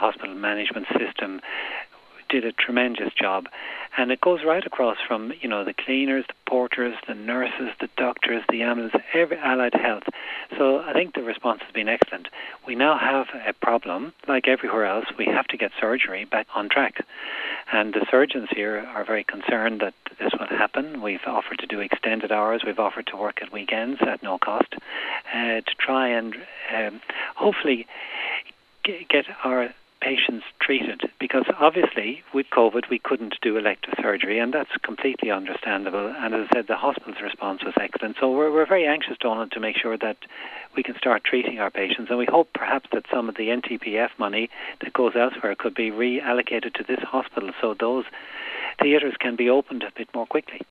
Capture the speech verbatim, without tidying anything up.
hospital management system did a tremendous job. And it goes right across from, you know, the cleaners, the porters, the nurses, the doctors, the ambulance, every allied health. So I think the response has been excellent. We now have a problem, like everywhere else. We have to get surgery back on track. And the surgeons here are very concerned that this will happen. We've offered to do extended hours. We've offered to work at weekends at no cost uh, to try and um, hopefully g- get our patients treated, because obviously with COVID we couldn't do elective surgery, and that's completely understandable. And as I said, the hospital's response was excellent. So we're, we're very anxious, Donald, to make sure that we can start treating our patients, and we hope perhaps that some of the N T P F money that goes elsewhere could be reallocated to this hospital so those theatres can be opened a bit more quickly.